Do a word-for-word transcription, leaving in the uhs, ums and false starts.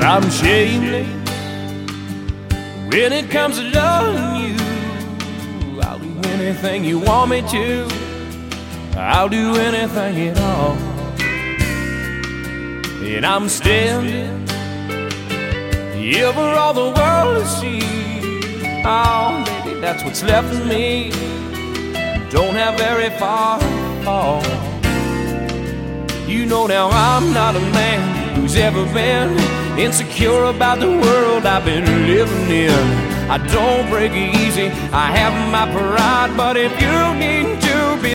I'm shameless when it comes to loving you. I'll do anything you want me to. I'll do anything at all. And I'm standing here for all the world to see. Oh, baby, that's what's left of me. Don't have very far to fall. You know now I'm not a man who's ever been insecure about the world I've been living in. I don't break easy, I have my pride, but if you need to